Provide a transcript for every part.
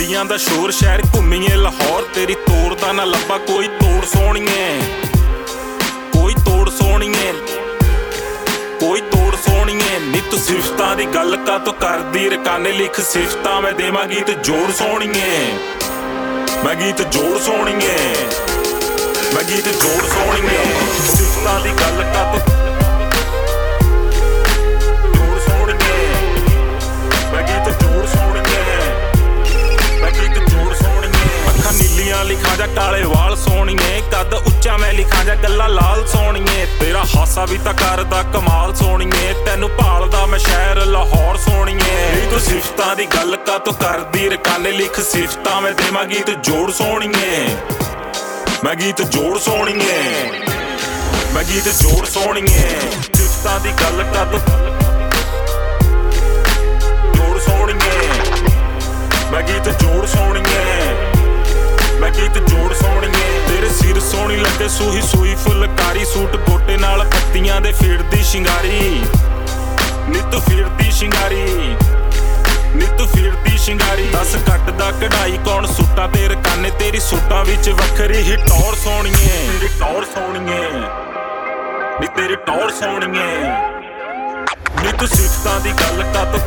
ਗੱਡੀਆਂ ਦਾ ਸ਼ੋਰ ਸ਼ਹਿਰ ਘੁੰਮੀਏ ਲਾਹੌਰ ਤੇਰੀ ਤੋੜ ਦਾ ਨਾ ਲੱਭਾ ਕੋਈ ਤੋੜ ਸੋਹਣੀਏ ਕੋਈ ਤੋੜ ਸੋਹਣੀਏ ਕੋਈ ਤੋੜ ਸੋਹਣੀਏ ਨੀ ਤੂੰ ਸਿਫਤਾਂ ਦੀ ਗੱਲ ਕਾਤੋਂ ਕਰਦੀ ਰਕਾਨੇ ਲਿਖ ਸਿਫਤਾਂ ਮੈਂ ਦੇਵਾਂ ਗੀਤ ਜੋੜ ਸੋਹਣੀਏ ਮੈਂ ਗੀਤ ਜੋੜ ਸੋਹਣੀਏ ਮੈਂ ਗੀਤ ਜੋੜ ਸੋਹਣੀਏ ਸਿਫਤਾਂ ਦੀ ਗੱਲ ਕਾਤੋਂ ਜੋੜ ਸੋਹਣੀਏ ਮੈਂ ਗੀਤ ਜੋੜ ਸੋਹਣੀਏ ਮੈਂ ਗੀਤ ਜੋੜ ਸੋਹਣੀਏ ਅੱਖਾਂ ਨੀਲੀਆਂ ਲਿਖਾਂ ਜਾਂ ਕਾਲੇ ਵਾਲ ਸੋਹਣੀਏ ਕੱਦ ਉੱਚਾ ਮੈਂ ਲਿਖਾਂ ਜਾਂ ਗੱਲਾਂ ਲਾਲ ਸੋਹਣੀਏ ਤੇਰਾ ਹਾਸਾ ਵੀ ਤਾਂ ਕਰਦਾ ਕਮਾਲ ਸੋਹਣੀਏ ਤੈਨੂੰ ਭਾਲਦਾ ਮੈਂ ਸ਼ਹਿਰ ਲਾਹੌਰ ਸੋਹਣੀਏ ਤੂੰ ਸਿਫਤਾਂ ਦੀ ਗੱਲ ਕਾਤੋਂ ਕਰਦੀ ਰਕਾਨੇ ਲਿਖ ਸਿਫਤਾਂ ਮੈਂ ਦੇਵਾਂ ਗੀਤ ਜੋੜ ਸੋਹਣੀਏ ਮੈਂ ਗੀਤ ਜੋੜ ਸੋਹਣੀਏ ਮੈਂ ਗੀਤ ਜੋੜ ਸੋਹਣੀਏ ਸਿਫਤਾਂ ਦੀ ਗੱਲ ਕਾਤੋਂ ਜੋੜ ਸੋਹਣੀਏ ਮੈਂ ਗੀਤ ਜੋੜ ਸੋਹਣੀਏ ਮੈਂ ਗੀਤ ਜੋੜ ਸੋਹਣੀਏ ਤੇਰੇ ਸਿਰ ਸੋਹਣੀ ਲੱਗੇ ਸੂਈ ਸੂਈ ਫੁਲਕਾਰੀ ਸੂਟ ਗੋਟੇ ਨਾਲ ਪੱਤੀਆਂ ਦੇ ਫਿਰਦੀ ਸ਼ਿੰਗਾਰੀ ਨੀ ਤੂੰ ਫਿਰਦੀ ਸ਼ਿੰਗਾਰੀ ਨੀ ਤੂੰ ਫਿਰਦੀ ਸ਼ਿੰਗਾਰੀ ਦੱਸ ਕੱਟਦਾ ਕਢਾਈ ਕੌਣ ਸੂਟਾਂ ਤੇ ਰਕਾਨੇ ਤੇਰੀ ਸੂਟਾਂ ਵਿੱਚ ਵੱਖਰੀ ਹੀ ਟੌਰ ਸੋਹਣੀਏ ਤੇਰੀ ਟੌਰ ਸੋਹਣੀਏ ਨੀ ਤੇਰੀ ਟੌਰ ਸੋਹਣੀਏ ਨੀ ਤੂੰ ਸਿਫਤਾਂ ਦੀ ਗੱਲ ਕਾਤੋਂ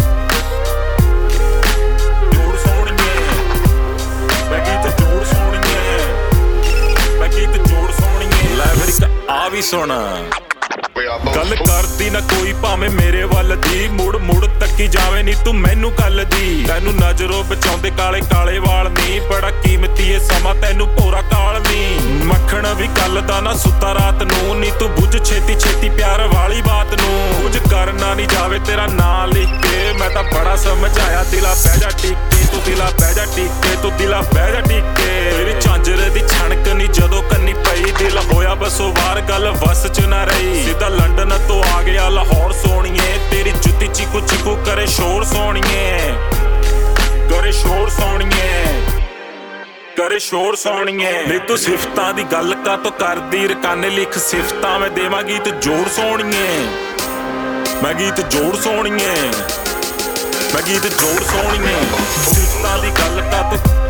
ਜੋੜ ਸੋਹਣੀਏ ਮੈਂ ਗੀਤ ਜੋੜ ਸੋਹਣੀਏ ਮੈਂ ਗੀਤ ਜੋੜ ਸੋਹਣੀਏ ਲੈ ਮੇਰੀ ਆ ਵੀ ਸੁਣ ਗੱਲ ਕਰਦੀ ਨਾ ਕੋਈ ਭਾਵੇਂ ਮੇਰੇ ਵੱਲ ਦੀ ਮੁੜ ਮੁੜ ਤੱਕੀ ਜਾਵੇ ਨੀ ਤੂੰ ਮੈਨੂੰ ਕੱਲ ਦੀ ਤੈਨੂੰ ਨਜ਼ਰੋਂ ਬਚਾਉਂਦੇ ਕਾਲੇ ਕਾਲੇ ਵਾਲ ਨੀ ਬੜਾ ਕੀਮਤੀ ਏ ਸਮਾਂ ਤੈਨੂੰ ਭੋਰਾ ਕਾਲ ਨੀ ਮੱਖਣ ਵੀ ਕੱਲ ਦਾ ਨਾ ਸੁੱਤਾ ਰਾਤ ਨੂੰ ਨੀ ਤੂੰ ਬੁੱਝ ਛੇਤੀ ਛੇਤੀ ਪਿਆਰ ਵਾਲੀ ਬਾਤ ਨੂੰ ਕੁਝ ਕਰਨਾ ਨੀ ਜਾਵੇ ਤੇਰਾ ਨਾਂ ਲਿਖ ਕੇ ਮੈਂ ਤਾਂ ਬੜਾ ਸਮਝਾਇਆ ਦਿਲਾ ਬਹਿ ਜਾ ਟਿੱਕੇ ਤੂੰ ਦਿਲਾ ਬਹਿ ਜਾ ਟਿੱਕੇ ਤੂੰ ਦਿਲਾ ਬਹਿ ਜਾ ਟਿੱਕੇ ਤੇਰੀ ਝਾਂਜਰ ਦੀ ਛਣਕ ਨੀ ਜਦੋਂ ਕੰਨੀ ਪਈ ਦਿਲ ਹੋਇਆ ਬਸੋ ਵਾਰ ਗੱਲ ਵਸ ਚ ਨਾ ਰਹੀ ਸਿੱਧਾ ਲੰਡਨ ਤੋਂ ਆ ਗਿਆ ਲਾਹੌਰ ਸੋਹਣੀਏ ਤੇਰੀ ਜੁੱਤੀ ਚੀਕੂ ਚੀਕੂ ਕਰੇ ਸ਼ੋਰ ਸੋਹਣੀਏ ਕਰੇ ਸ਼ੋਰ ਸੋਹਣੀਏ ਕਰੇ ਸ਼ੋਰ ਸੋਹਣੀਏ ਨੀ ਤੂੰ ਸਿਫਤਾਂ ਦੀ ਗੱਲ ਕਾਤੋਂ ਕਰਦੀ ਰਕਾਨੇ ਲਿਖ ਸਿਫਤਾਂ ਮੈਂ ਦੇਵਾਂ ਗੀਤ ਜੋੜ ਸੋਹਣੀਏ ਮੈਂ ਗੀਤ ਜੋੜ ਸੋਹਣੀਏ ਮੈਂ ਗੀਤ ਜੋੜ ਸੋਹਣੀਏ ਸਿਫਤਾਂ ਦੀ ਗੱਲ ਕਾਤੋਂ